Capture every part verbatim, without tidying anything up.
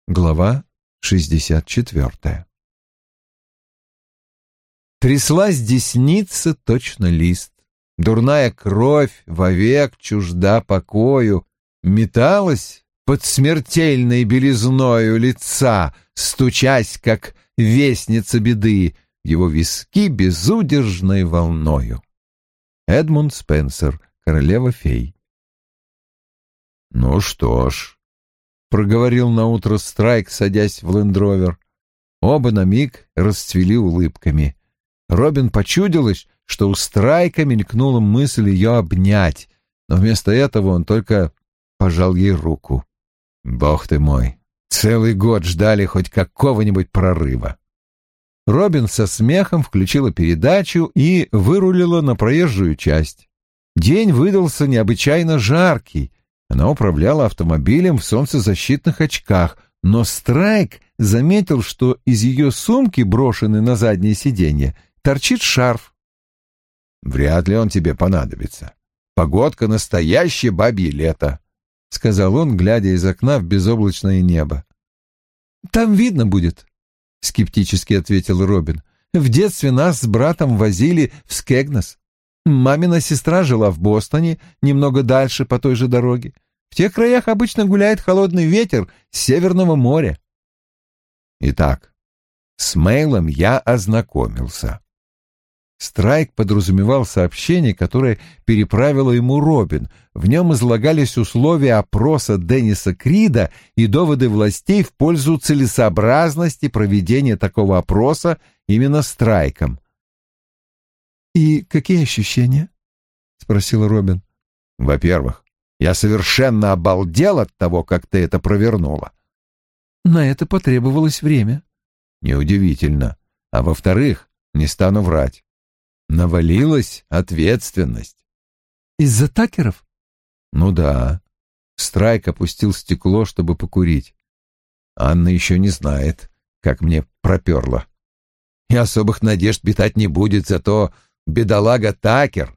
Глава шестьдесят четвертая. Тряслась десница, точно лист. Дурная кровь вовек чужда покою, металась под смертельной белизною лица, стучась, как вестница беды, его виски безудержной волною. Эдмунд Спенсер, «Королева фей». «Ну что ж», — проговорил наутро Страйк, садясь в лендровер. Оба на миг расцвели улыбками. Робин почудилось, что у Страйка мелькнула мысль ее обнять, но вместо этого он только пожал ей руку. «Бог ты мой, целый год ждали хоть какого-нибудь прорыва». Робин со смехом включила передачу и вырулила на проезжую часть. День выдался необычайно жаркий. Она управляла автомобилем в солнцезащитных очках, но Страйк заметил, что из ее сумки, брошенной на заднее сиденье, торчит шарф. «Вряд ли он тебе понадобится. Погодка — настоящее бабье лето», — сказал он, глядя из окна в безоблачное небо. «Там видно будет», — скептически ответил Робин. «В детстве нас с братом возили в Скегнес. Мамина сестра жила в Бостоне, немного дальше по той же дороге. В тех краях обычно гуляет холодный ветер с Северного моря». Итак, с Мэйлом я ознакомился. Страйк подразумевал сообщение, которое переправила ему Робин. В нем излагались условия опроса Денниса Крида и доводы властей в пользу целесообразности проведения такого опроса именно Страйком. «И какие ощущения?» — спросил Робин. «Во-первых, я совершенно обалдел от того, как ты это провернула». «На это потребовалось время». «Неудивительно. А во-вторых, не стану врать, навалилась ответственность». «Из-за Такеров?» «Ну да». Страйк опустил стекло, чтобы покурить. «Анна еще не знает, как мне проперло. И особых надежд питать не будет, зато бедолага Такер».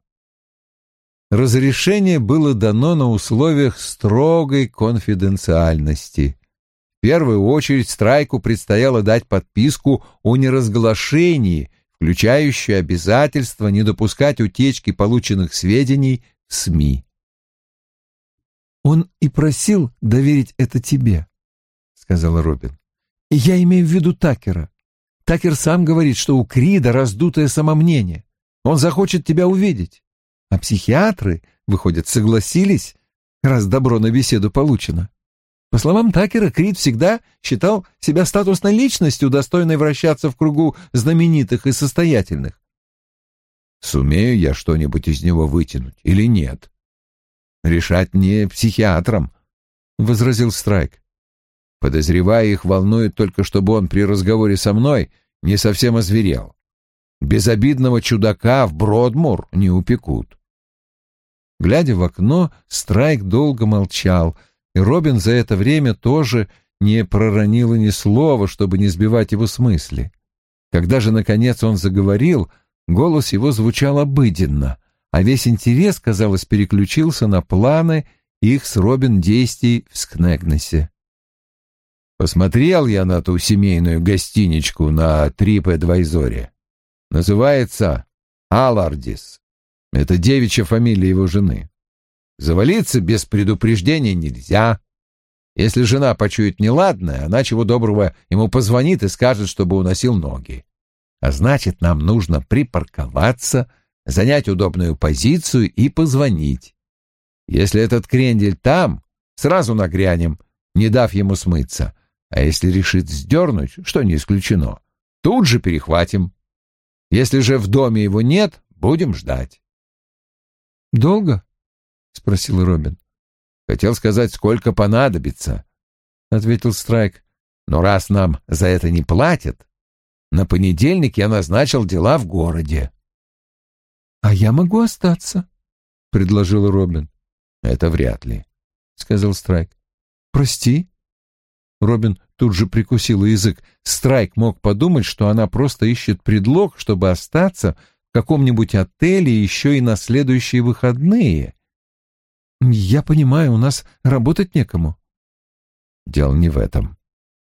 Разрешение было дано на условиях строгой конфиденциальности. В первую очередь Страйку предстояло дать подписку о неразглашении, включающую обязательство не допускать утечки полученных сведений в СМИ. «Он и просил доверить это тебе», — сказала Робин. «Я имею в виду Такера. Такер сам говорит, что у Крида раздутое самомнение. Он захочет тебя увидеть. А психиатры, выходят, согласились, раз добро на беседу получено. По словам Такера, Крид всегда считал себя статусной личностью, достойной вращаться в кругу знаменитых и состоятельных». «Сумею я что-нибудь из него вытянуть или нет? Решать не психиатрам», — возразил Страйк. «Подозревая, их волнует только, чтобы он при разговоре со мной не совсем озверел. Безобидного чудака в Бродмур не упекут». Глядя в окно, Страйк долго молчал, и Робин за это время тоже не проронила ни слова, чтобы не сбивать его с мысли. Когда же, наконец, он заговорил, голос его звучал обыденно, а весь интерес, казалось, переключился на планы их с Робин действий в Скнегнесе. «Посмотрел я на ту семейную гостиничку на TripAdvisor. Называется Аллардис. Это девичья фамилия его жены. Завалиться без предупреждения нельзя. Если жена почует неладное, она чего доброго ему позвонит и скажет, чтобы уносил ноги. А значит, нам нужно припарковаться, занять удобную позицию и позвонить. Если этот крендель там, сразу нагрянем, не дав ему смыться. А если решит сдернуть, что не исключено, тут же перехватим. Если же в доме его нет, будем ждать». «Долго?» — спросил Робин. «Хотел сказать, сколько понадобится», — ответил Страйк. «Но раз нам за это не платят, на понедельник я назначил дела в городе». «А я могу остаться», — предложил Робин. «Это вряд ли», — сказал Страйк. «Прости». Робин тут же прикусила язык. Страйк мог подумать, что она просто ищет предлог, чтобы остаться в каком-нибудь отеле еще и на следующие выходные. «Я понимаю, у нас работать некому». «Дело не в этом.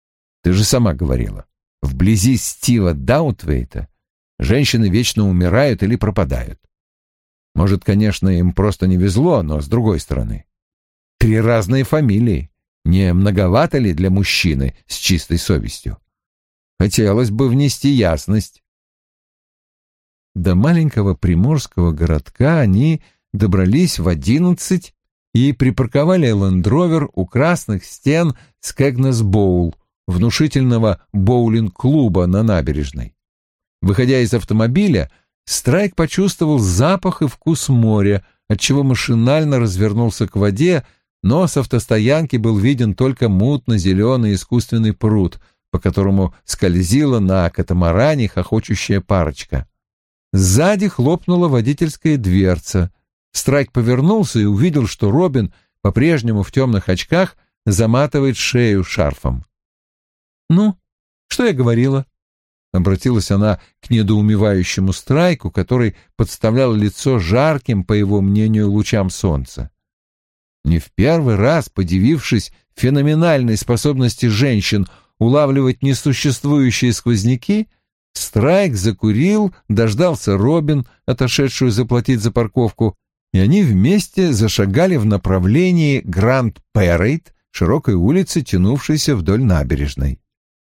Ты же сама говорила, вблизи Стива Даутвейта женщины вечно умирают или пропадают. Может, конечно, им просто не везло, но с другой стороны. Три разные фамилии. Не многовато ли для мужчины с чистой совестью? Хотелось бы внести ясность. До маленького приморского городка они добрались в одиннадцать и припарковали лендровер у красных стен Скэгнес Боул, внушительного боулинг-клуба на набережной. Выходя из автомобиля, Страйк почувствовал запах и вкус моря, отчего машинально развернулся к воде, но с автостоянки был виден только мутно-зеленый искусственный пруд, по которому скользила на катамаране хохочущая парочка. Сзади хлопнула водительская дверца. Страйк повернулся и увидел, что Робин, по-прежнему в темных очках, заматывает шею шарфом. «Ну, что я говорила?» — обратилась она к недоумевающему Страйку, который подставлял лицо жарким, по его мнению, лучам солнца. Не в первый раз, подивившись феноменальной способности женщин улавливать несуществующие сквозняки, Страйк закурил, дождался Робин, отошедшую заплатить за парковку, и они вместе зашагали в направлении Гранд-Пэрейд, широкой улицы, тянувшейся вдоль набережной.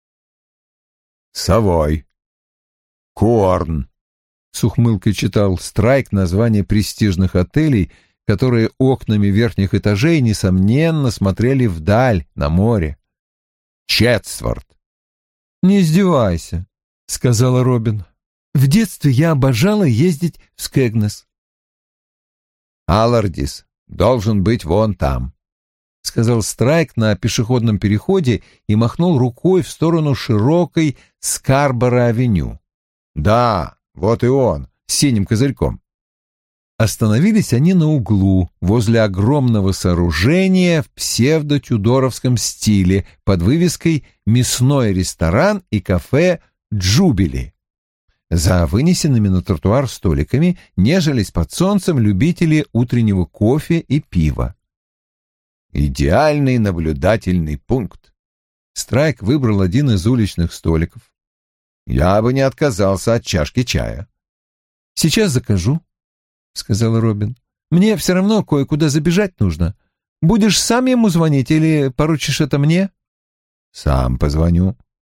«Совой», «Корн», — с ухмылкой читал Страйк название престижных отелей, которые окнами верхних этажей, несомненно, смотрели вдаль, на море. «Четсворт». «Не издевайся», — сказала Робин. «В детстве я обожала ездить в Скэгнес». «Аллардис должен быть вон там», — сказал Страйк на пешеходном переходе и махнул рукой в сторону широкой Скарборо-авеню. «Да, вот и он, с синим козырьком». Остановились они на углу, возле огромного сооружения в псевдо-тюдоровском стиле под вывеской «Мясной ресторан и кафе Джубили». За вынесенными на тротуар столиками нежились под солнцем любители утреннего кофе и пива. «Идеальный наблюдательный пункт». Страйк выбрал один из уличных столиков. «Я бы не отказался от чашки чая». «Сейчас закажу», — сказала Робин. «Мне все равно кое-куда забежать нужно. Будешь сам ему звонить или поручишь это мне?» «Сам позвоню».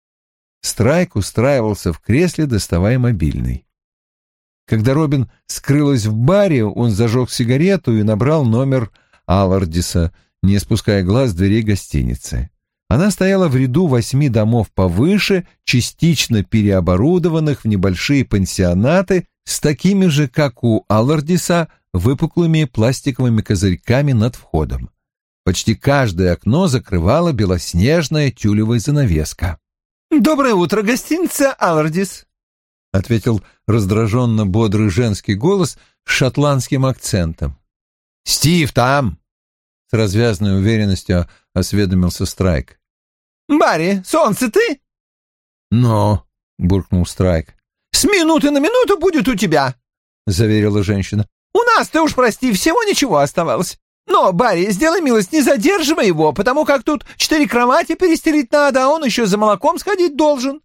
Страйк устраивался в кресле, доставая мобильный. Когда Робин скрылась в баре, он зажег сигарету и набрал номер Аллардиса, не спуская глаз с дверей гостиницы. Она стояла в ряду восьми домов повыше, частично переоборудованных в небольшие пансионаты с такими же, как у Аллардиса, выпуклыми пластиковыми козырьками над входом. Почти каждое окно закрывала белоснежная тюлевая занавеска. «Доброе утро, гостиница Аллардис», — ответил раздраженно бодрый женский голос с шотландским акцентом. «Стив там!» — с развязной уверенностью осведомился Страйк. «Барри, солнце ты?» «Но», — буркнул Страйк. «С минуты на минуту будет у тебя», — заверила женщина. «У нас, ты уж прости, всего ничего оставалось. Но, Барри, сделай милость, не задерживай его, потому как тут четыре кровати перестелить надо, а он еще за молоком сходить должен».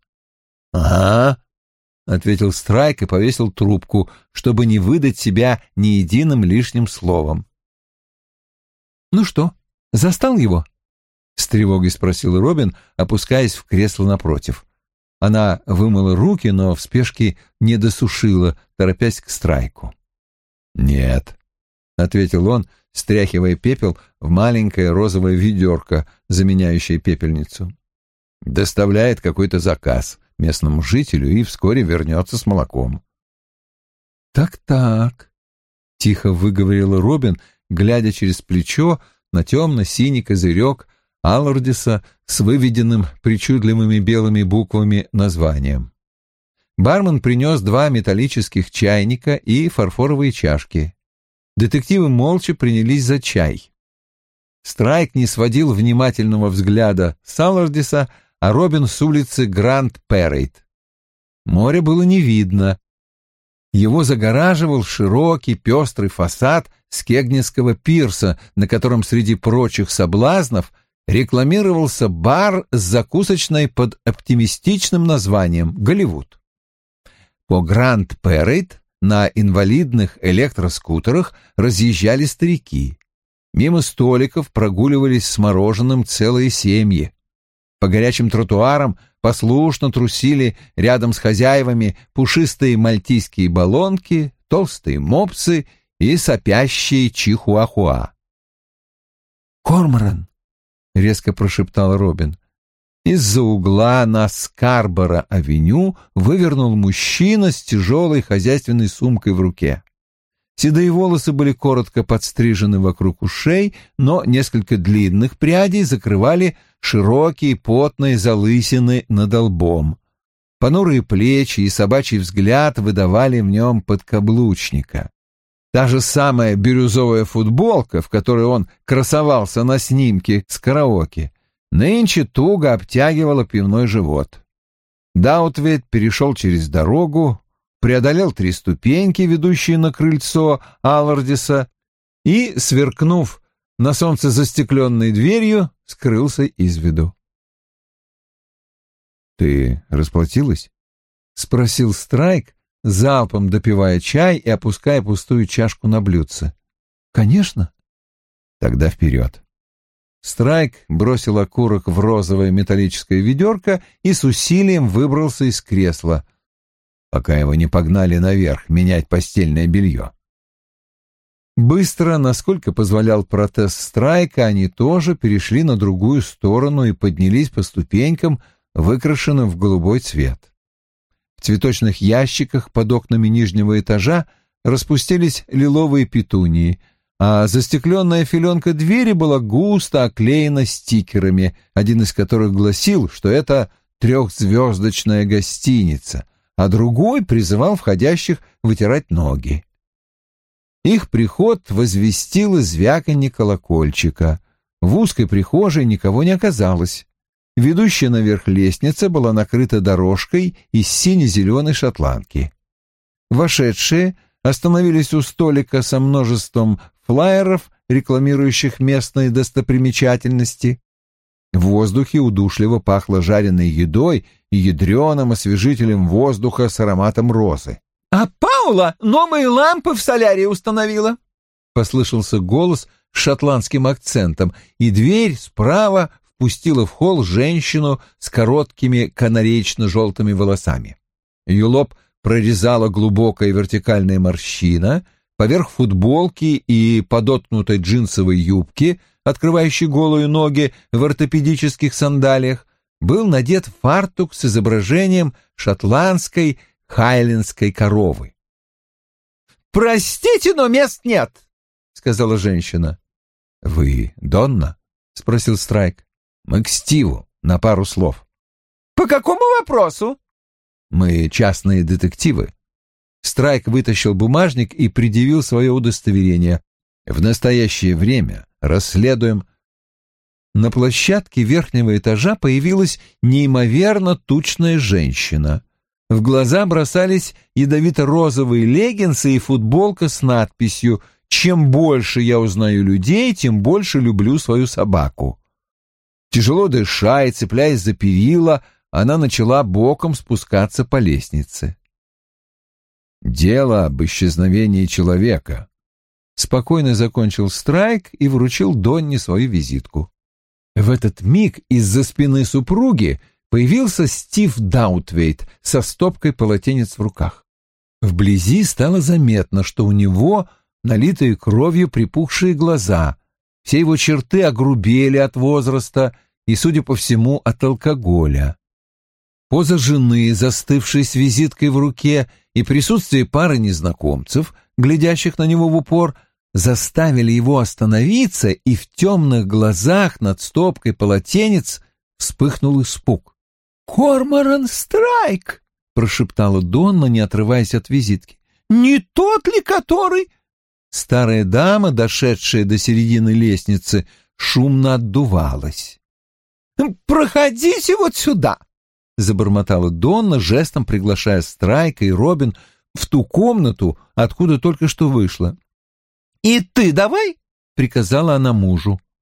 «Ага», — ответил Страйк и повесил трубку, чтобы не выдать себя ни единым лишним словом. «Ну что, застал его?» — с тревогой спросила Робин, опускаясь в кресло напротив. Она вымыла руки, но в спешке не досушила, торопясь к Страйку. «Нет», — ответил он, стряхивая пепел в маленькое розовое ведерко, заменяющее пепельницу. «Доставляет какой-то заказ местному жителю и вскоре вернется с молоком». «Так-так», — тихо выговорила Робин, глядя через плечо на темно-синий козырек Аллардиса с выведенным причудливыми белыми буквами названием. Бармен принес два металлических чайника и фарфоровые чашки. Детективы молча принялись за чай. Страйк не сводил внимательного взгляда с Аллардиса, а Робин с улицы Гранд-Пэрейд. Моря было не видно. Его загораживал широкий пестрый фасад Скегнесского пирса, на котором среди прочих соблазнов рекламировался бар с закусочной под оптимистичным названием «Голливуд». По Гранд Парейд на инвалидных электроскутерах разъезжали старики. Мимо столиков прогуливались с мороженым целые семьи. По горячим тротуарам послушно трусили рядом с хозяевами пушистые мальтийские баллонки, толстые мопсы и сопящие чихуахуа. «Корморан!» — резко прошептал Робин. Из-за угла на Скарборо-авеню вывернул мужчина с тяжелой хозяйственной сумкой в руке. Седые волосы были коротко подстрижены вокруг ушей, но несколько длинных прядей закрывали широкие потные залысины над лбом. Понурые плечи и собачий взгляд выдавали в нем подкаблучника. Та же самая бирюзовая футболка, в которой он красовался на снимке с караоке, нынче туго обтягивала пивной живот. Даутвейт перешел через дорогу, преодолел три ступеньки, ведущие на крыльцо Аллардиса, и, сверкнув на солнце застекленной дверью, скрылся из виду. «Ты расплатилась?» — спросил Страйк, залпом допивая чай и опуская пустую чашку на блюдце. «Конечно». «Тогда вперед». Страйк бросил окурок в розовое металлическое ведерко и с усилием выбрался из кресла, пока его не погнали наверх менять постельное белье. Быстро, насколько позволял протез Страйка, они тоже перешли на другую сторону и поднялись по ступенькам, выкрашенным в голубой цвет. В цветочных ящиках под окнами нижнего этажа распустились лиловые петунии, а застекленная филенка двери была густо оклеена стикерами, один из которых гласил, что это трехзвездочная гостиница, а другой призывал входящих вытирать ноги. Их приход возвестило звяканье колокольчика. В узкой прихожей никого не оказалось. Ведущая наверх лестница была накрыта дорожкой из сине-зеленой шотландки. Вошедшие остановились у столика со множеством флаеров, рекламирующих местные достопримечательности. В воздухе удушливо пахло жареной едой и ядреным освежителем воздуха с ароматом розы. «А Паула новые лампы в солярии установила!» — послышался голос с шотландским акцентом, и дверь справа впустила в холл женщину с короткими канареечно-желтыми волосами. Ее лоб прорезала глубокая вертикальная морщина, поверх футболки и подоткнутой джинсовой юбки, открывающей голые ноги в ортопедических сандалиях, был надет фартук с изображением шотландской хайлендской коровы. «Простите, но мест нет», — сказала женщина. «Вы Донна?» — спросил Страйк. «Мы к Стиву, на пару слов». «По какому вопросу?» «Мы частные детективы». Страйк вытащил бумажник и предъявил свое удостоверение. «В настоящее время расследуем...» На площадке верхнего этажа появилась неимоверно тучная женщина. В глаза бросались ядовито-розовые леггинсы и футболка с надписью «Чем больше я узнаю людей, тем больше люблю свою собаку». Тяжело дыша и цепляясь за перила, она начала боком спускаться по лестнице. «Дело об исчезновении человека», — спокойно закончил Страйк и вручил Донне свою визитку. В этот миг из-за спины супруги появился Стив Даутвейт со стопкой полотенец в руках. Вблизи стало заметно, что у него налитые кровью припухшие глаза, все его черты огрубели от возраста и, судя по всему, от алкоголя. Поза жены, застывшей с визиткой в руке, и присутствие пары незнакомцев, глядящих на него в упор, заставили его остановиться, и в темных глазах над стопкой полотенец вспыхнул испуг. «Корморан Страйк!» — прошептала Донна, не отрываясь от визитки. «Не тот ли, который...» Старая дама, дошедшая до середины лестницы, шумно отдувалась. «Проходите вот сюда!» — забормотала Донна, жестом приглашая Страйка и Робин в ту комнату, откуда только что вышла. «И ты давай!» — приказала она мужу.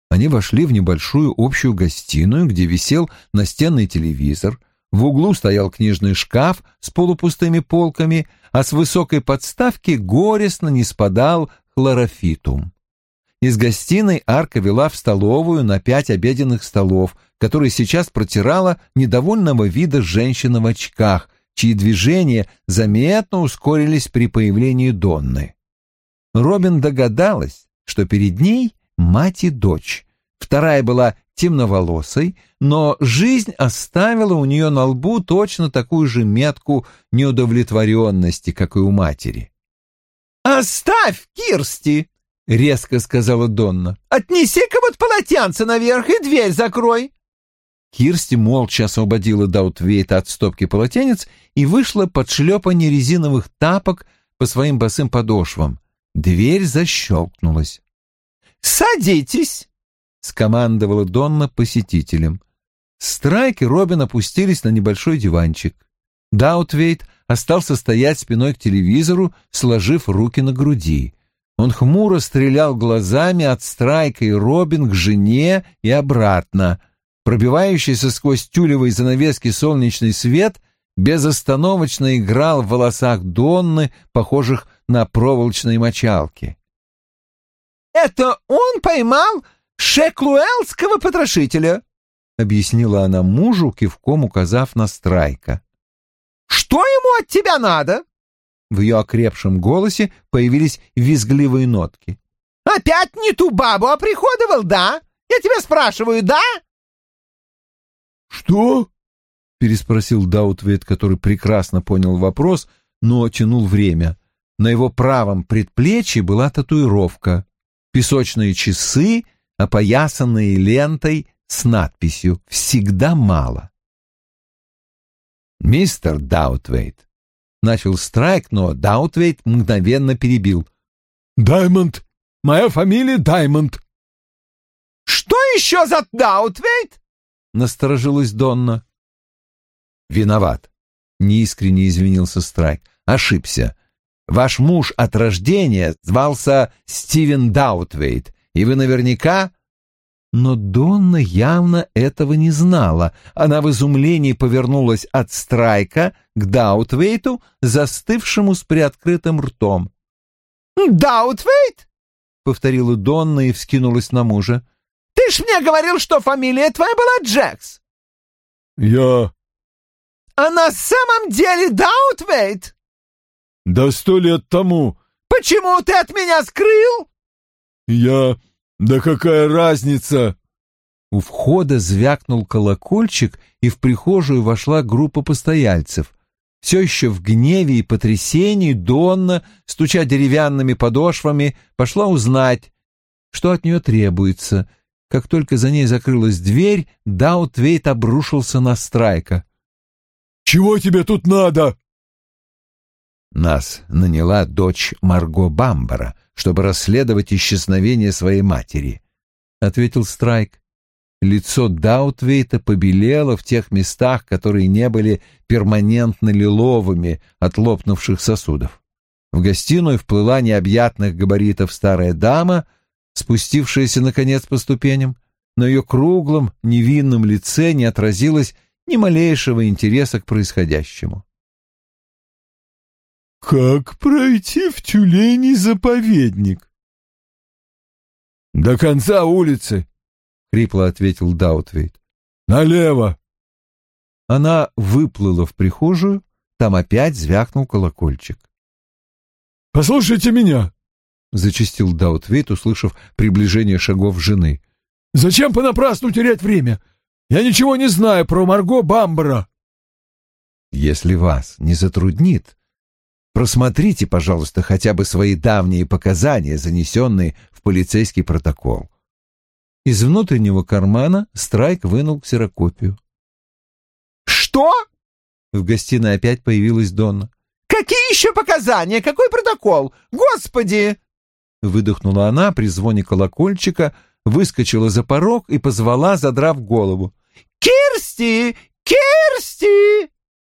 Они вошли в небольшую общую гостиную, где висел настенный телевизор. В углу стоял книжный шкаф с полупустыми полками, а с высокой подставки горестно не спадал хлорофитум. Из гостиной арка вела в столовую на пять обеденных столов, которые сейчас протирала недовольного вида женщина в очках, чьи движения заметно ускорились при появлении Донны. Робин догадалась, что перед ней мать и дочь. Вторая была темноволосой, но жизнь оставила у нее на лбу точно такую же метку неудовлетворенности, как и у матери. «Оставь, Кирсти!» — резко сказала Донна. «Отнеси-ка вот полотенце наверх и дверь закрой!» Кирсти молча освободила Даутвейта от стопки полотенец и вышла под шлепанье резиновых тапок по своим босым подошвам. Дверь защелкнулась. «Садитесь!» — скомандовала Донна посетителям. Страйк и Робин опустились на небольшой диванчик. Даутвейт остался стоять спиной к телевизору, сложив руки на груди. Он хмуро стрелял глазами от Страйка и Робин к жене и обратно. Пробивающийся сквозь тюлевые занавески солнечный свет безостановочно играл в волосах Донны, похожих на проволочные мочалки. «Это он поймал шеклуэллского потрошителя», — объяснила она мужу, кивком указав на Страйка. «Что ему от тебя надо?» В ее окрепшем голосе появились визгливые нотки. «Опять не ту бабу оприходовал, да? Я тебя спрашиваю, да?» «Что?» — переспросил Даутвейт, который прекрасно понял вопрос, но тянул время. На его правом предплечье была татуировка. Песочные часы, опоясанные лентой с надписью «Всегда мало». «Мистер Даутвейт», — начал Страйк, но Даутвейт мгновенно перебил. «Даймонд! Моя фамилия Даймонд!» «Что еще за Даутвейт?» — насторожилась Донна. «Виноват», — неискренне извинился Страйк. «Ошибся. Ваш муж от рождения звался Стивен Даутвейт, и вы наверняка...» Но Донна явно этого не знала. Она в изумлении повернулась от Страйка к Даутвейту, застывшему с приоткрытым ртом. «Даутвейт?» — повторила Донна и вскинулась на мужа. «Ты ж мне говорил, что фамилия твоя была Джекс!» «Я...» «А на самом деле Даутвейт?» «Да сто лет тому». «Почему ты от меня скрыл?» «Я... Да какая разница?» У входа звякнул колокольчик, и в прихожую вошла группа постояльцев. Все еще в гневе и потрясении Донна, стуча деревянными подошвами, пошла узнать, что от нее требуется. Как только за ней закрылась дверь, Даутвейт обрушился на Страйка. «Чего тебе тут надо?» «Нас наняла дочь Марго Бамбара, чтобы расследовать исчезновение своей матери», — ответил Страйк. Лицо Даутвейта побелело в тех местах, которые не были перманентно лиловыми от лопнувших сосудов. В гостиную вплыла необъятных габаритов старая дама, спустившаяся, наконец, по ступеням. На ее круглом, невинном лице не отразилось ни малейшего интереса к происходящему. «Как пройти в тюленей заповедник?» «До конца улицы», — хрипло ответил Даутвейт. «Налево». Она выплыла в прихожую, там опять звякнул колокольчик. «Послушайте меня», — зачастил Даутвейт, услышав приближение шагов жены. «Зачем понапрасну терять время? Я ничего не знаю про Марго Бамбара». «Если вас не затруднит, просмотрите, пожалуйста, хотя бы свои давние показания, занесенные в полицейский протокол». Из внутреннего кармана Страйк вынул ксерокопию. «Что?» В гостиной опять появилась Донна. «Какие еще показания? Какой протокол? Господи!» Выдохнула она при звоне колокольчика, выскочила за порог и позвала, задрав голову. «Кирсти! Кирсти!»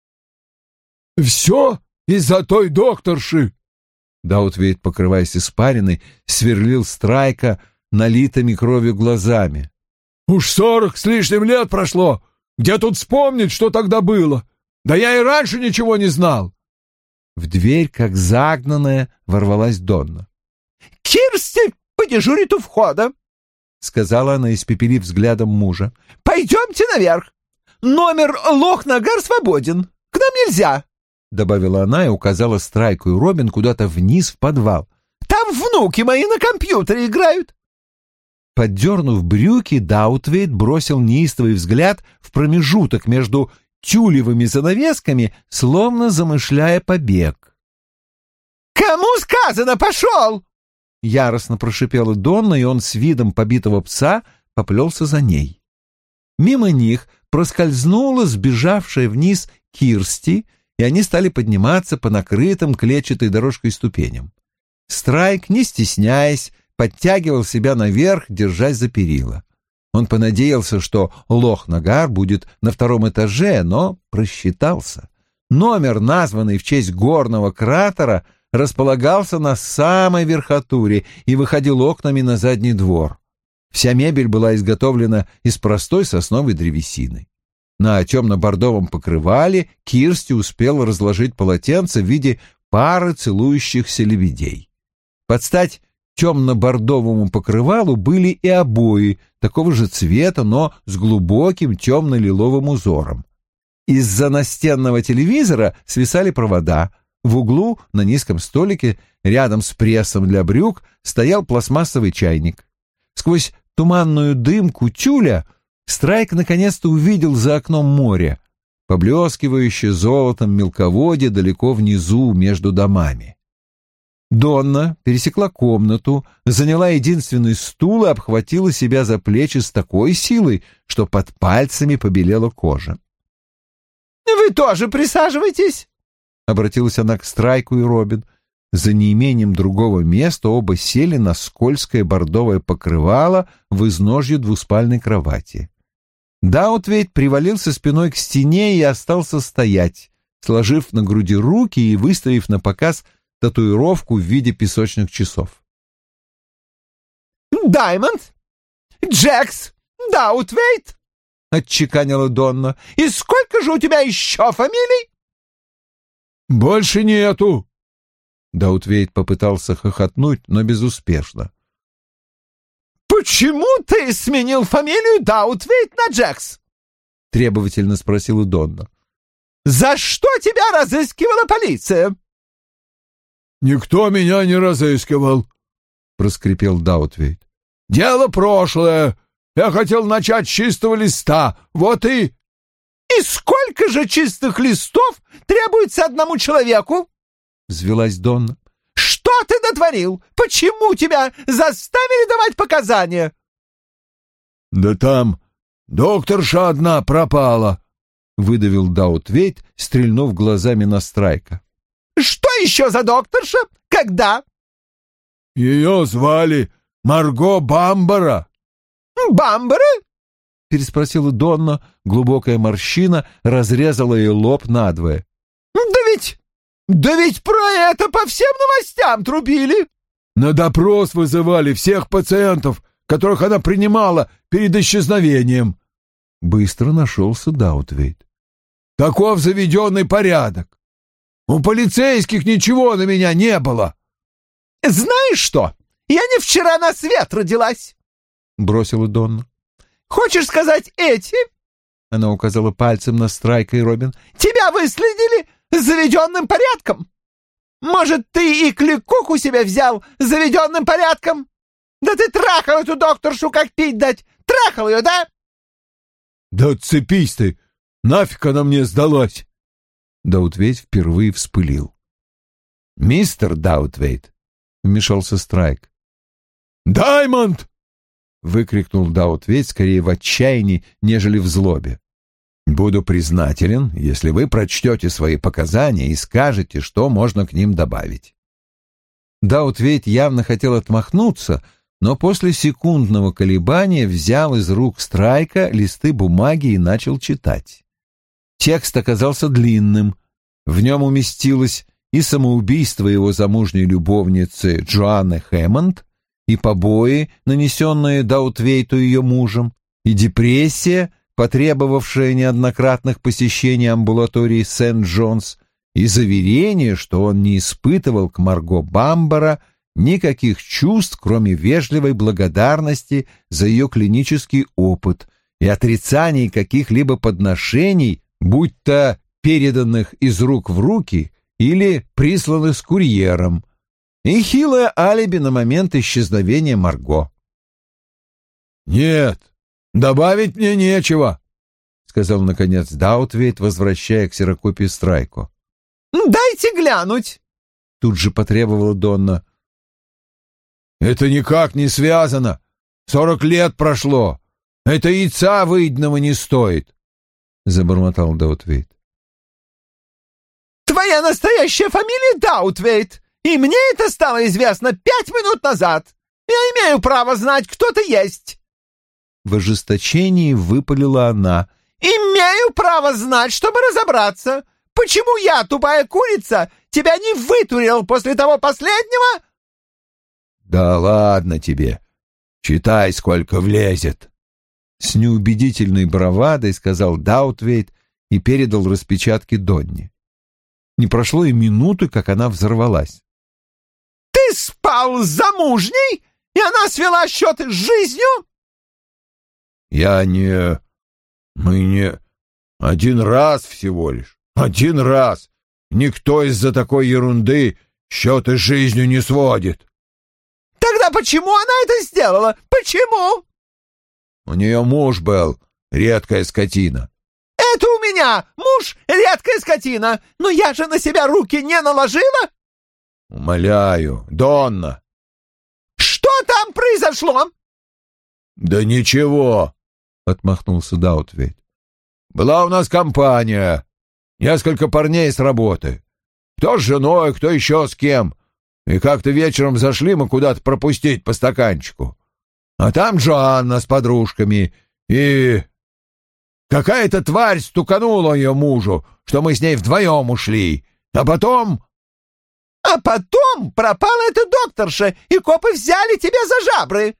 «Все из-за той докторши!» Даутвейт, покрываясь испариной, сверлил Страйка налитыми кровью глазами. «Уж сорок с лишним лет прошло! Где тут вспомнить, что тогда было? Да я и раньше ничего не знал!» В дверь, как загнанная, ворвалась Донна. «Кирсти подежурит у входа», — сказала она, испепелив взглядом мужа. «Пойдемте наверх. Номер Лох-Нагар свободен. К нам нельзя», — добавила она и указала Страйку и Робин куда-то вниз в подвал. «Там внуки мои на компьютере играют». Поддернув брюки, Даутвейт бросил неистовый взгляд в промежуток между тюлевыми занавесками, словно замышляя побег. «Кому сказано, пошел!» — яростно прошипела Донна, и он с видом побитого пса поплелся за ней. Мимо них проскользнула сбежавшая вниз Кирсти, и они стали подниматься по накрытым клетчатой дорожкой ступеням. Страйк, не стесняясь, подтягивал себя наверх, держась за перила. Он понадеялся, что Лох-Нагар будет на втором этаже, но просчитался. Номер, названный в честь горного кратера, располагался на самой верхотуре и выходил окнами на задний двор. Вся мебель была изготовлена из простой сосновой древесины. На темно-бордовом покрывале Кирсти успела разложить полотенце в виде пары целующихся лебедей. Под стать темно-бордовому покрывалу были и обои такого же цвета, но с глубоким темно-лиловым узором. Из-за настенного телевизора свисали провода. В углу на низком столике рядом с прессом для брюк стоял пластмассовый чайник. Сквозь туманную дымку тюля Страйк наконец-то увидел за окном море, поблескивающее золотом мелководье далеко внизу между домами. Донна пересекла комнату, заняла единственный стул и обхватила себя за плечи с такой силой, что под пальцами побелела кожа. «Вы тоже присаживайтесь», — обратилась она к Страйку и Робин. За неимением другого места оба сели на скользкое бордовое покрывало в изножье двуспальной кровати. Даутвейт привалился спиной к стене и остался стоять, сложив на груди руки и выставив на показ татуировку в виде песочных часов. «Даймонд? Джекс? Даутвейт?» — отчеканила Донна. «И сколько же у тебя еще фамилий?» «Больше нету!» Даутвейт попытался хохотнуть, но безуспешно. «Почему ты сменил фамилию Даутвейт на Джекс?» — требовательно спросила Донна. «За что тебя разыскивала полиция?» «Никто меня не разыскивал», — проскрипел Даутвейт. «Дело прошлое. Я хотел начать с чистого листа. Вот и...» «И сколько же чистых листов требуется одному человеку?» — взвилась Донна. «Что ты натворил? Почему тебя заставили давать показания?» «Да там докторша одна пропала», — выдавил Даутвейт, стрельнув глазами на Страйка. «Что еще за докторша? Когда?» «Ее звали Марго Бамбара». «Бамбара?» — переспросила Донна. Глубокая морщина разрезала ей лоб надвое. «Да ведь... да ведь про это по всем новостям трубили!» «На допрос вызывали всех пациентов, которых она принимала перед исчезновением». Быстро нашелся Даутвейт. «Таков заведенный порядок. У полицейских ничего на меня не было». «Знаешь что? Я не вчера на свет родилась!» — бросила Донна. «Хочешь сказать, эти?» — она указала пальцем на Страйка и Робин. «Тебя выследили заведенным порядком? Может, ты и кликух у себя взял заведенным порядком? Да ты трахал эту докторшу, как пить дать! Трахал ее, да?» «Да отцепись ты! Нафиг она мне сдалась!» Даутвейт впервые вспылил. «Мистер Даутвейт!» — вмешался Страйк. «Даймонд!» — выкрикнул Даутвейт скорее в отчаянии, нежели в злобе. «Буду признателен, если вы прочтете свои показания и скажете, что можно к ним добавить». Даутвейт явно хотел отмахнуться, но после секундного колебания взял из рук Страйка листы бумаги и начал читать. Текст оказался длинным. В нем уместилось и самоубийство его замужней любовницы Джоанны Хэммонд, и побои, нанесенные Даутвейту ее мужем, и депрессия, потребовавшая неоднократных посещений амбулатории Сент-Джонс, и заверение, что он не испытывал к Марго Бамбара никаких чувств, кроме вежливой благодарности за ее клинический опыт и отрицание каких-либо подношений, будь то переданных из рук в руки или присланных с курьером, и хилое алиби на момент исчезновения Марго. «Нет, добавить мне нечего», — сказал, наконец, Даутвейт, возвращая ксерокопию Страйку. «Дайте глянуть», — тут же потребовала Донна. «Это никак не связано. Сорок лет прошло. Это яйца выеденного не стоит», — забормотал Даутвейт. «Твоя настоящая фамилия Даутвейт, и мне это стало известно пять минут назад. Я имею право знать, кто ты есть». В ожесточении выпалила она. «Имею право знать, чтобы разобраться. Почему я, тупая курица, тебя не вытурил после того последнего?» «Да ладно тебе. Читай, сколько влезет», — с неубедительной бравадой сказал Даутвейт и передал распечатки Донне. Не прошло и минуты, как она взорвалась. «Ты спал с замужней, и она свела счеты с жизнью?» «Я не... Мы не... Один раз всего лишь. Один раз. Никто из-за такой ерунды счеты с жизнью не сводит». «Тогда почему она это сделала? Почему?» «У нее муж был, редкая скотина». «Это у меня муж редкая скотина, но я же на себя руки не наложила». «Умоляю, Донна». «Что там произошло?» «Да ничего», — отмахнулся Даутвейт. «Была у нас компания, несколько парней с работы. Кто с женой, кто еще с кем. И как-то вечером зашли мы куда-то пропустить по стаканчику. А там Джоанна с подружками, и... Какая-то тварь стуканула ее мужу, что мы с ней вдвоем ушли. А потом...» «А потом пропала эта докторша, и копы взяли тебя за жабры».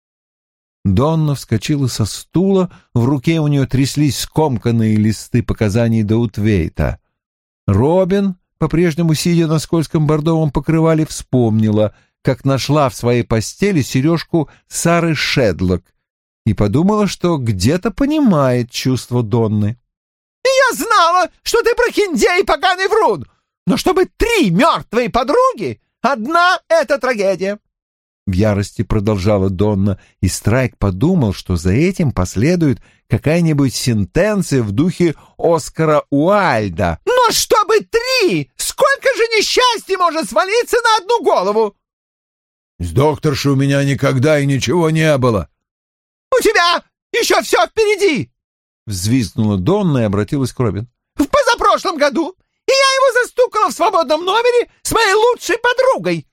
Донна вскочила со стула, в руке у нее тряслись скомканные листы показаний Даутвейта. Робин, по-прежнему сидя на скользком бордовом покрывале, вспомнила, как нашла в своей постели сережку Сары Шедлок и подумала, что где-то понимает чувство Донны. «Я знала, что ты прохиндей и поганый врун, но чтобы три мертвые подруги, одна — это трагедия». В ярости продолжала Донна, и Страйк подумал, что за этим последует какая-нибудь сентенция в духе Оскара Уайльда. «Но чтобы три! Сколько же несчастья может свалиться на одну голову?» «С докторшей у меня никогда и ничего не было». «У тебя еще все впереди!» — взвизгнула Донна и обратилась к Робин. «В позапрошлом году, и я его застукала в свободном номере с моей лучшей подругой».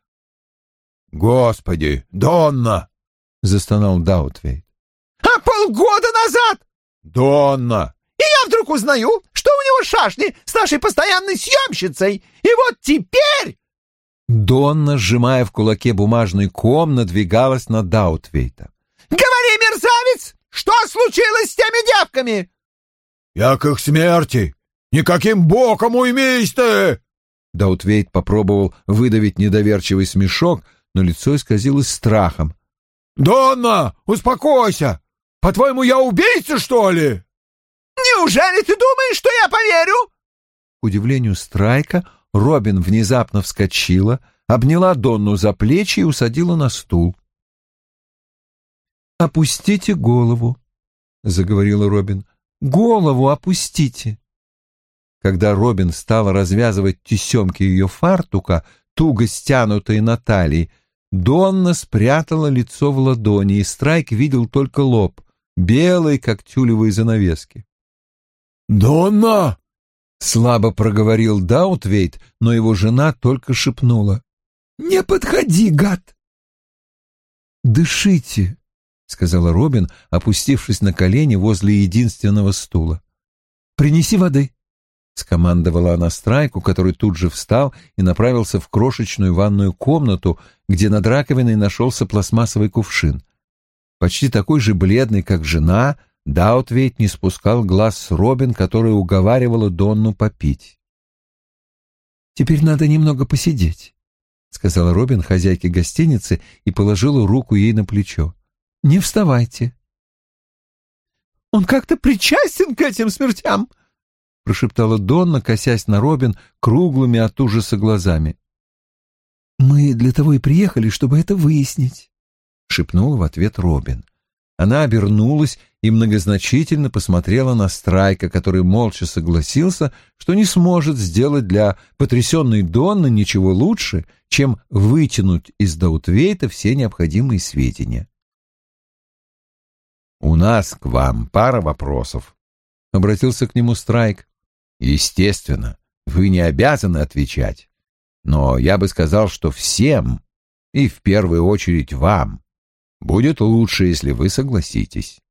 «Господи, Донна!» — застонал Даутвейт. «А полгода назад?» «Донна!» «И я вдруг узнаю, что у него шашни с нашей постоянной съемщицей, и вот теперь...» Донна, сжимая в кулаке бумажный ком, надвигалась на Даутвейта. «Говори, мерзавец, что случилось с теми девками?» «Я к их смерти! Никаким боком уймись ты!» Даутвейт попробовал выдавить недоверчивый смешок, но лицо исказилось страхом. «Донна, успокойся! По-твоему, я убийца, что ли?» «Неужели ты думаешь, что я поверю?» К удивлению Страйка, Робин внезапно вскочила, обняла Донну за плечи и усадила на стул. «Опустите голову», — заговорила Робин. «Голову опустите». Когда Робин стала развязывать тесемки ее фартука, туго стянутые на талии, Донна спрятала лицо в ладони, и Страйк видел только лоб, белый, как тюлевые занавески. «Донна!» — слабо проговорил Даутвейт, но его жена только шепнула. «Не подходи, гад!» «Дышите!» — сказала Робин, опустившись на колени возле единственного стула. «Принеси воды». — скомандовала она Страйку, который тут же встал и направился в крошечную ванную комнату, где над раковиной нашелся пластмассовый кувшин. Почти такой же бледный, как жена, Даутвейт не спускал глаз с Робин, которая уговаривала Донну попить. «Теперь надо немного посидеть», — сказала Робин хозяйке гостиницы и положила руку ей на плечо. «Не вставайте». «Он как-то причастен к этим смертям?» — прошептала Донна, косясь на Робин круглыми от ужаса глазами. «Мы для того и приехали, чтобы это выяснить», — шепнула в ответ Робин. Она обернулась и многозначительно посмотрела на Страйка, который молча согласился, что не сможет сделать для потрясенной Донны ничего лучше, чем вытянуть из Даутвейта все необходимые сведения. «У нас к вам пара вопросов», — обратился к нему Страйк. «Естественно, вы не обязаны отвечать, но я бы сказал, что всем, и в первую очередь вам, будет лучше, если вы согласитесь».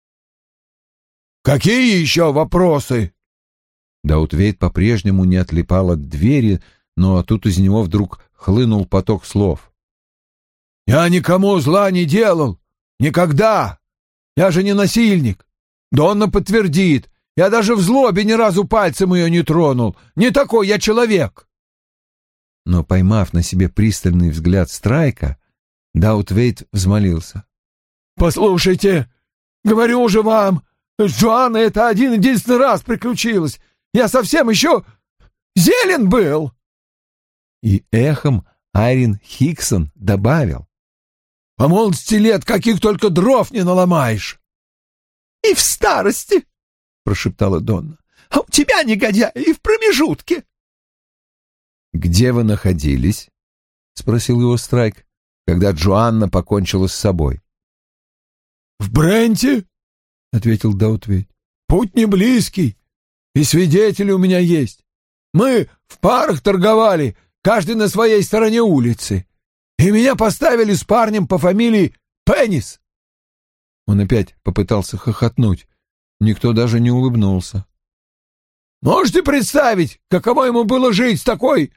«Какие еще вопросы?» Даутвейт по-прежнему не отлипал от двери, но тут из него вдруг хлынул поток слов. «Я никому зла не делал. Никогда. Я же не насильник. Донна подтвердит. Я даже в злобе ни разу пальцем ее не тронул. Не такой я человек». Но, поймав на себе пристальный взгляд Страйка, Даутвейт взмолился. «Послушайте, говорю же вам, с Джоанной это один-единственный раз приключилось. Я совсем еще зелен был». И эхом Айрин Хиксон добавил. «По молодости лет каких только дров не наломаешь». «И в старости», — прошептала Донна. «А у тебя, негодяй, и в промежутке». «Где вы находились?» — спросил его Страйк, когда Джоанна покончила с собой. «В Бренте», — ответил Даутвейт. «Путь не близкий, и свидетели у меня есть. Мы в парах торговали, каждый на своей стороне улицы, и меня поставили с парнем по фамилии Пеннис». Он опять попытался хохотнуть. Никто даже не улыбнулся. «Можете представить, каково ему было жить с такой...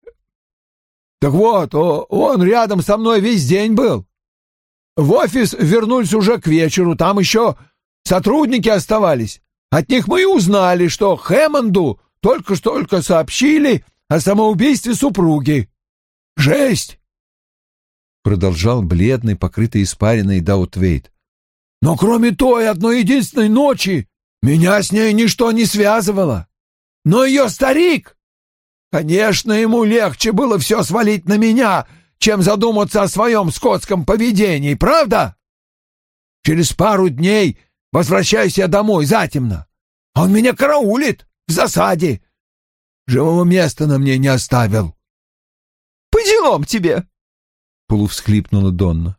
Так вот, он рядом со мной весь день был. В офис вернулись уже к вечеру, там еще сотрудники оставались. От них мы и узнали, что Хэммонду только-только сообщили о самоубийстве супруги. Жесть!» Продолжал бледный, покрытый испариной Даутвейт. «Но кроме той одной единственной ночи меня с ней ничто не связывало. Но ее старик... Конечно, ему легче было все свалить на меня, чем задуматься о своем скотском поведении, правда? Через пару дней возвращаюсь я домой затемно. Он меня караулит в засаде. Живого места на мне не оставил». «По делам тебе!» — полувсхлипнула Донна.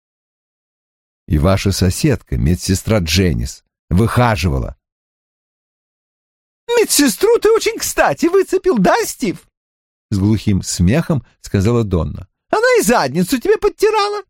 «И ваша соседка, медсестра Дженнис, выхаживала». «Медсестру ты очень кстати выцепил, да, Стив?» С глухим смехом сказала Донна. «Она и задницу тебе подтирала».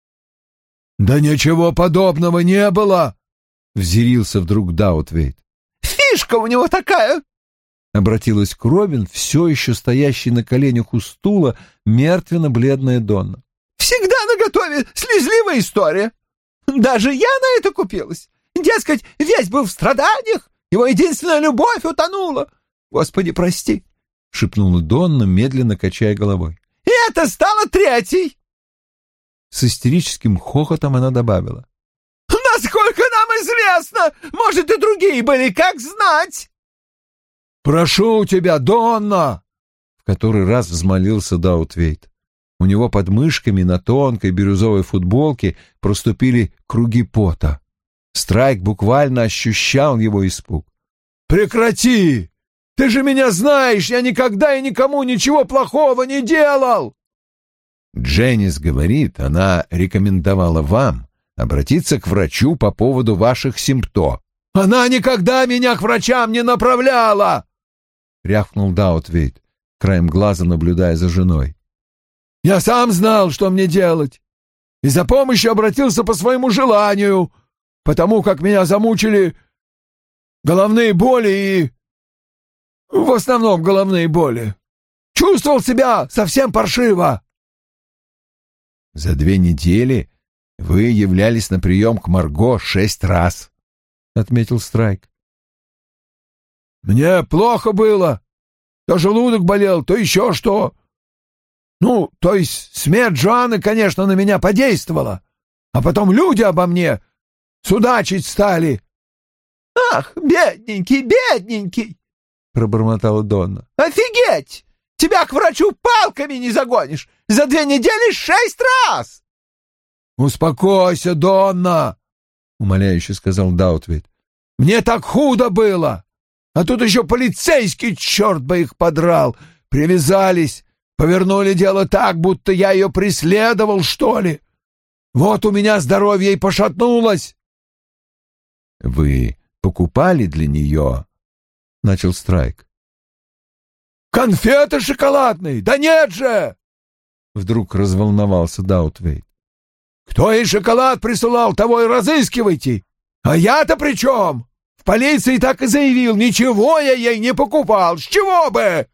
«Да ничего подобного не было!» — взъярился вдруг Даутвейт. «Фишка у него такая!» Обратилась к Робин, все еще стоящей на коленях у стула, мертвенно-бледная Донна. «Всегда наготове слезливая история. Даже я на это купилась. Дескать, весь был в страданиях, его единственная любовь утонула. Господи, прости!» — шепнула Донна, медленно качая головой. «И это стало третьей!» С истерическим хохотом она добавила. «Насколько нам известно, может, и другие были, как знать!» «Прошу тебя, Донна!» — в который раз взмолился Даутвейт. У него под мышками на тонкой бирюзовой футболке проступили круги пота. Страйк буквально ощущал его испуг. «Прекрати! Ты же меня знаешь, я никогда и никому ничего плохого не делал!» Дженнис говорит, она рекомендовала вам обратиться к врачу по поводу ваших симптомов. «Она никогда меня к врачам не направляла!» — рявкнул Даутвейт, краем глаза наблюдая за женой. «Я сам знал, что мне делать, и за помощью обратился по своему желанию, потому как меня замучили головные боли и...» В основном головные боли. Чувствовал себя совсем паршиво. За две недели вы являлись на прием к Марго шесть раз, — отметил Страйк. Мне плохо было. То желудок болел, то еще что. Ну, то есть смерть Джоанны, конечно, на меня подействовала. А потом люди обо мне судачить стали. — Ах, бедненький, бедненький! — пробормотала Донна. — Офигеть! Тебя к врачу палками не загонишь! За две недели шесть раз! — Успокойся, Донна! — умоляюще сказал Даутвейт. — Мне так худо было! А тут еще полицейский, черт бы их подрал! Привязались, повернули дело так, будто я ее преследовал, что ли. Вот у меня здоровье и пошатнулось. — Вы покупали для нее? — начал Страйк. — Конфеты шоколадные! Да нет же! — вдруг разволновался Даутвейт. — Кто ей шоколад присылал, того и разыскивайте! А я-то при чем? В полиции так и заявил, ничего я ей не покупал, с чего бы?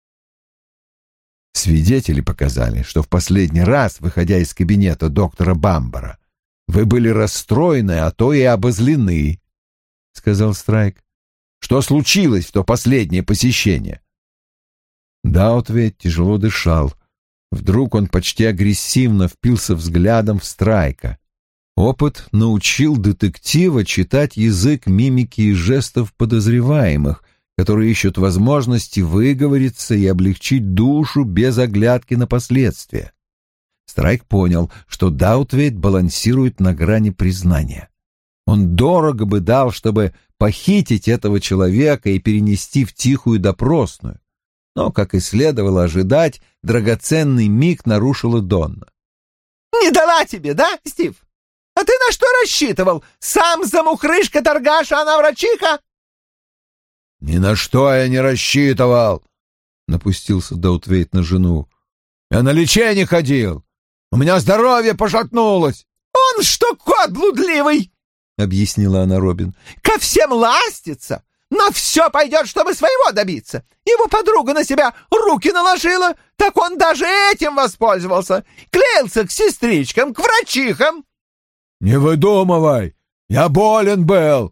Свидетели показали, что в последний раз, выходя из кабинета доктора Бамбара, вы были расстроены, а то и обозлены, — сказал Страйк. — Что случилось в то последнее посещение? Даутвейт тяжело дышал. Вдруг он почти агрессивно впился взглядом в Страйка. Опыт научил детектива читать язык мимики и жестов подозреваемых, которые ищут возможности выговориться и облегчить душу без оглядки на последствия. Страйк понял, что Даутвейт балансирует на грани признания. Он дорого бы дал, чтобы похитить этого человека и перенести в тихую допросную. Но, как и следовало ожидать, драгоценный миг нарушила Донна. «Не дала тебе, да, Стив? А ты на что рассчитывал? Сам замухрышка-торгаш, а она врачиха?» «Ни на что я не рассчитывал», — напустился Даутвейт на жену. «Я на лечение ходил. У меня здоровье пошатнулось». «Он что, кот блудливый?» — объяснила она Робин. «Ко всем ластится, но все пойдет, чтобы своего добиться. Его подруга на себя руки наложила, так он даже этим воспользовался. Клеился к сестричкам, к врачихам». «Не выдумывай! Я болен был!»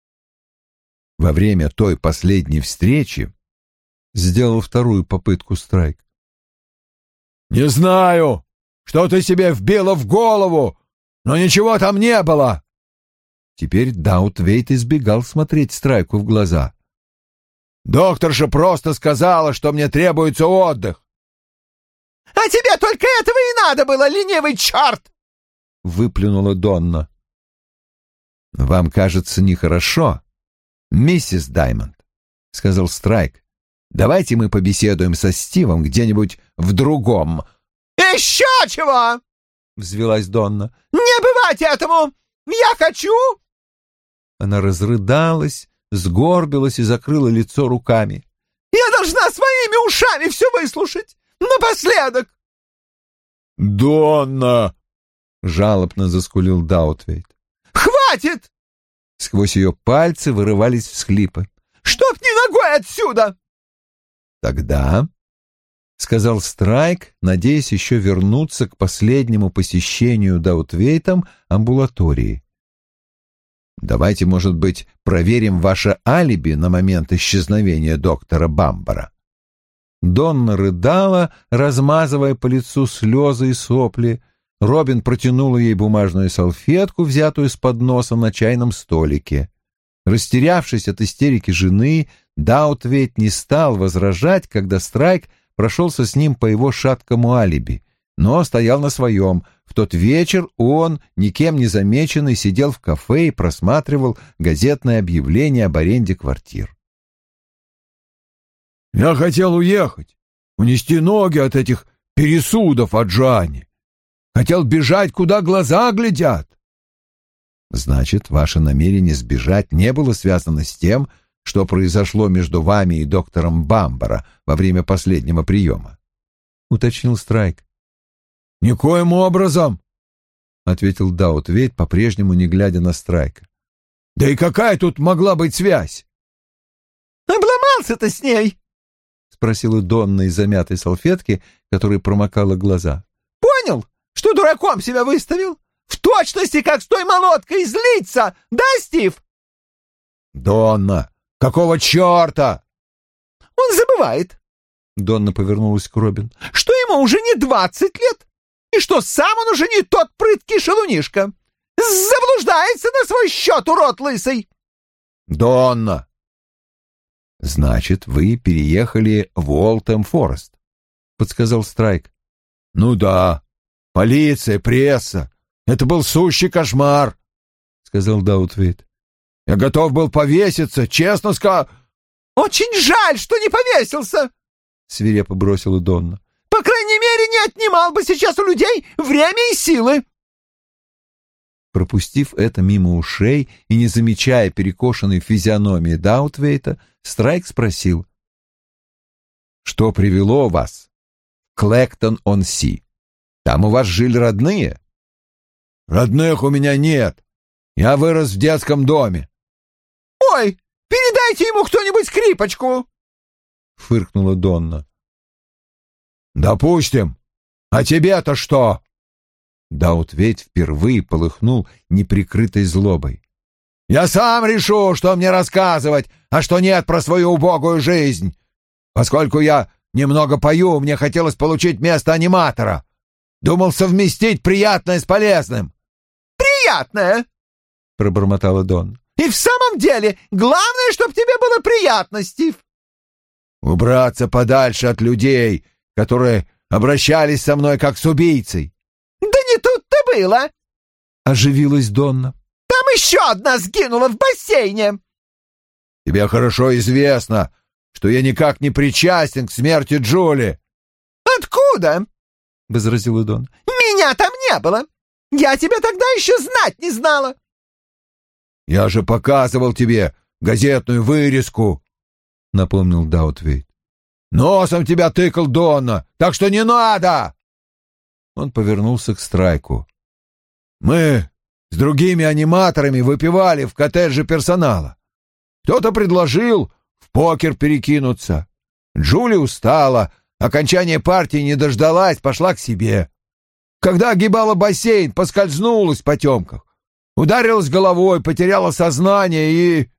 Во время той последней встречи сделал вторую попытку Страйк. «Не знаю, что ты себе вбила в голову, но ничего там не было!» Теперь Даутвейт избегал смотреть Страйку в глаза. «Докторша просто сказала, что мне требуется отдых». «А тебе только этого и надо было, ленивый черт!» — выплюнула Донна. «Вам кажется нехорошо, миссис Даймонд», — сказал Страйк. «Давайте мы побеседуем со Стивом где-нибудь в другом». «Еще чего!» — взвилась Донна. «Не бывать этому! Я хочу!» Она разрыдалась, сгорбилась и закрыла лицо руками. «Я должна своими ушами все выслушать! Напоследок!» «Донна!» — жалобно заскулил Даутвейт. «Хватит!» Сквозь ее пальцы вырывались всхлипы. «Чтоб ни ногой отсюда!» «Тогда», — сказал Страйк, надеясь еще вернуться к последнему посещению Даутвейтом амбулатории. «Давайте, может быть, проверим ваше алиби на момент исчезновения доктора Бамбара». Донна рыдала, размазывая по лицу слезы и сопли. Робин протянула ей бумажную салфетку, взятую с подноса на чайном столике. Растерявшись от истерики жены, Даутвейт не стал возражать, когда Страйк прошелся с ним по его шаткому алиби, но стоял на своем. В тот вечер он, никем не замеченный, сидел в кафе и просматривал газетное объявление об аренде квартир. «Я хотел уехать, унести ноги от этих пересудов о Джоанне. Хотел бежать, куда глаза глядят». «Значит, ваше намерение сбежать не было связано с тем, что произошло между вами и доктором Бамбара во время последнего приема?» — уточнил Страйк. «Никоим образом», — ответил Даутвейт, по-прежнему не глядя на Страйка. «Да и какая тут могла быть связь?» Обломался-то с ней? — спросила Донна из замятой салфетки, которой промокала глаза. — Понял, что дураком себя выставил? В точности, как с той молоткой, злится, да, Стив? — Донна, какого черта? — Он забывает, — Донна повернулась к Робин, — что ему уже не двадцать лет, и что сам он уже не тот прыткий шалунишка. Заблуждается на свой счет, урод лысый. — Донна! — Значит, вы переехали в Уолтем-Форест, — подсказал Страйк. — Ну да, полиция, пресса. Это был сущий кошмар, — сказал Даутвейт. — Я готов был повеситься, честно сказать. — Очень жаль, что не повесился, — свирепо бросила Донна. — По крайней мере, не отнимал бы сейчас у людей время и силы. Пропустив это мимо ушей и не замечая перекошенной физиономии Даутвейта, Страйк спросил. «Что привело вас в Клэктон-он-Си? Там у вас жили родные?» «Родных у меня нет. Я вырос в детском доме». «Ой, передайте ему кто-нибудь скрипочку!» — фыркнула Донна. «Допустим. А тебе-то что?» Даутвейт впервые полыхнул неприкрытой злобой. «Я сам решу, что мне рассказывать, а что нет про свою убогую жизнь. Поскольку я немного пою, мне хотелось получить место аниматора. Думал совместить приятное с полезным». «Приятное!» — пробормотала Донна. «И в самом деле, главное, чтобы тебе было приятно, Стив». «Убраться подальше от людей, которые обращались со мной как с убийцей». «Да не тут-то было!» — оживилась Донна. «Там еще одна сгинула в бассейне!» «Тебе хорошо известно, что я никак не причастен к смерти Джули». «Откуда?» — возразила Донна. «Меня там не было! Я тебя тогда еще знать не знала!» «Я же показывал тебе газетную вырезку», — напомнил Даутвейт. «Носом тебя тыкал Донна, так что не надо!» Он повернулся к Страйку. «Мы с другими аниматорами выпивали в коттедже персонала. Кто-то предложил в покер перекинуться. Джули устала, окончания партии не дождалась, пошла к себе. Когда огибала бассейн, поскользнулась в потемках. Ударилась головой, потеряла сознание и...»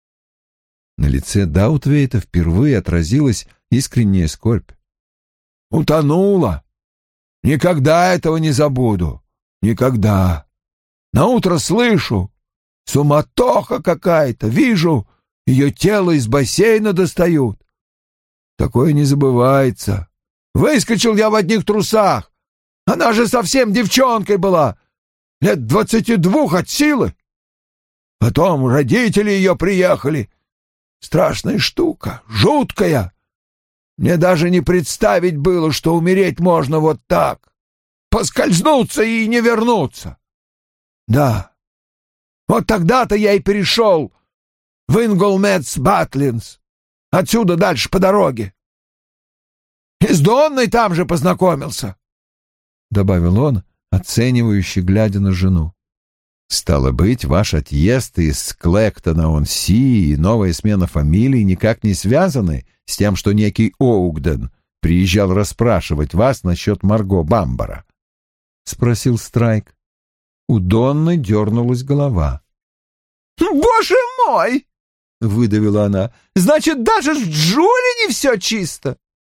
На лице Даутвейта впервые отразилась искренняя скорбь. «Утонула. Никогда этого не забуду. Никогда. Наутро слышу. Суматоха какая-то. Вижу, ее тело из бассейна достают. Такое не забывается. Выскочил я в одних трусах. Она же совсем девчонкой была. Лет двадцати двух от силы. Потом родители ее приехали. Страшная штука. Жуткая. Мне даже не представить было, что умереть можно вот так. Поскользнуться и не вернуться. Да. Вот тогда-то я и перешел в Инглметс-Батлинс. Отсюда дальше по дороге. И с Донной там же познакомился, — добавил он, оценивающе глядя на жену. «Стало быть, ваш отъезд из Клэктона-он-Си и новая смена фамилии никак не связаны с тем, что некий Оугден приезжал расспрашивать вас насчет Марго Бамбара?» — спросил Страйк. У Донны дернулась голова. «Боже мой!» — выдавила она. «Значит, даже с Джули не все чисто!»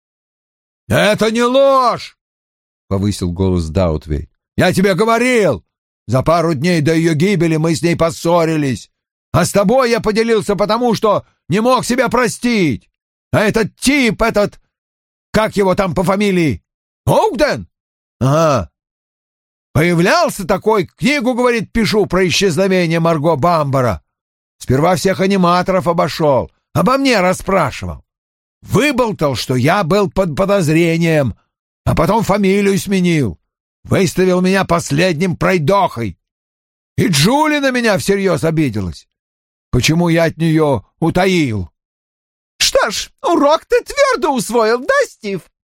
«Это не ложь!» — повысил голос Даутвейт. «Я тебе говорил! За пару дней до ее гибели мы с ней поссорились. А с тобой я поделился потому, что не мог себя простить. А этот тип, этот... Как его там по фамилии? Оугден? Ага. Появлялся такой, книгу, говорит, пишу про исчезновение Марго Бамбара. Сперва всех аниматоров обошел, обо мне расспрашивал. Выболтал, что я был под подозрением, а потом фамилию сменил. Выставил меня последним пройдохой. И Джули на меня всерьез обиделась. Почему я от нее утаил?» «Что ж, урок ты твердо усвоил, да, Стив?»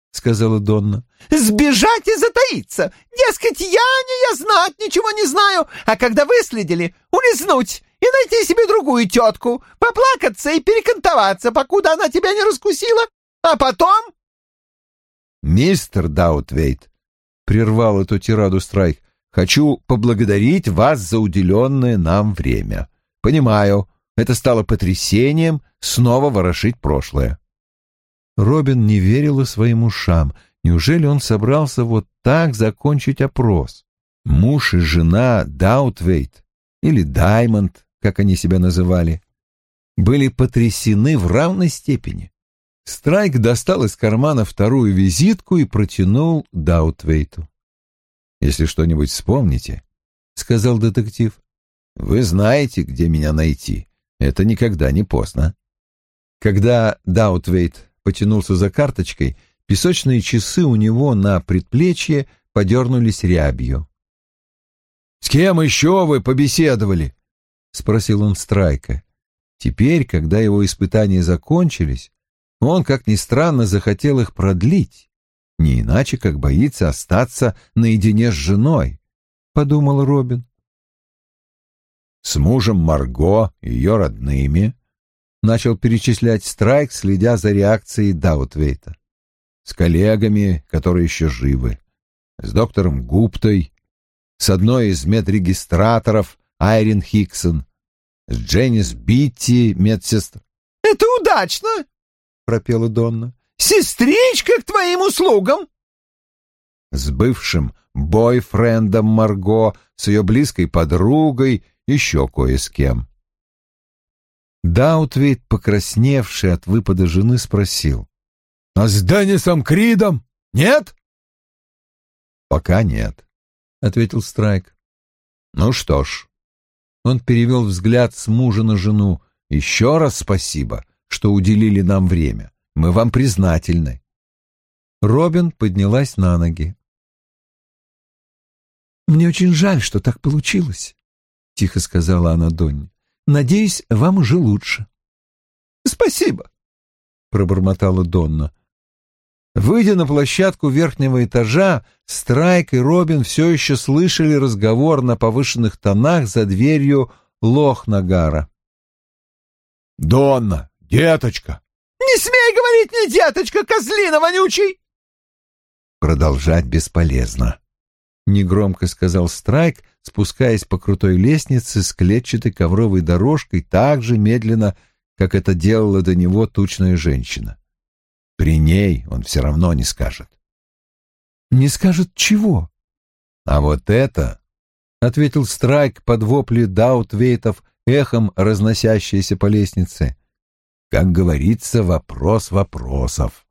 — сказала Донна. «Сбежать и затаиться! Дескать, я не я знать ничего не знаю, а когда выследили, улизнуть и найти себе другую тетку, поплакаться и перекантоваться, покуда она тебя не раскусила, а потом...» «Мистер Даутвейт», — прервал эту тираду Страйк, — «хочу поблагодарить вас за уделенное нам время. Понимаю, это стало потрясением снова ворошить прошлое». Робин не верила своим ушам. Неужели он собрался вот так закончить опрос? Муж и жена Даутвейт, или Даймонд, как они себя называли, были потрясены в равной степени. Страйк достал из кармана вторую визитку и протянул Даутвейту. «Если что-нибудь вспомните», — сказал детектив, — «вы знаете, где меня найти. Это никогда не поздно». Когда Даутвейт потянулся за карточкой, песочные часы у него на предплечье подернулись рябью. «С кем еще вы побеседовали?» — спросил он Страйка. Теперь, когда его испытания закончились, он, как ни странно, захотел их продлить, не иначе, как боится остаться наедине с женой, — подумал Робин. «С мужем Марго и ее родными», — начал перечислять Страйк, следя за реакцией Даутвейта. «С коллегами, которые еще живы, с доктором Гуптой, с одной из медрегистраторов Айрин Хиксон, с Дженнис Битти, медсестра». «Это удачно!» — пропела Донна. «Сестричка к твоим услугам!» «С бывшим бойфрендом Марго, с ее близкой подругой, еще кое с кем». Даутвейт, покрасневший от выпада жены, спросил: «А с Деннисом Кридом нет?» «Пока нет», — ответил Страйк. «Ну что ж». Он перевел взгляд с мужа на жену. «Еще раз спасибо, что уделили нам время. Мы вам признательны». Робин поднялась на ноги. «Мне очень жаль, что так получилось», — тихо сказала она Донне. «Надеюсь, вам уже лучше». «Спасибо», — пробормотала Донна. Выйдя на площадку верхнего этажа, Страйк и Робин все еще слышали разговор на повышенных тонах за дверью Лохнагара. «Донна, деточка!» «Не смей говорить мне, деточка, козлина вонючий!» «Продолжать бесполезно», — негромко сказал Страйк, спускаясь по крутой лестнице с клетчатой ковровой дорожкой так же медленно, как это делала до него тучная женщина. При ней он все равно не скажет. «Не скажет чего?» «А вот это», — ответил Страйк под вопли Даутвейтов, эхом разносящиеся по лестнице, — «как говорится, вопрос вопросов».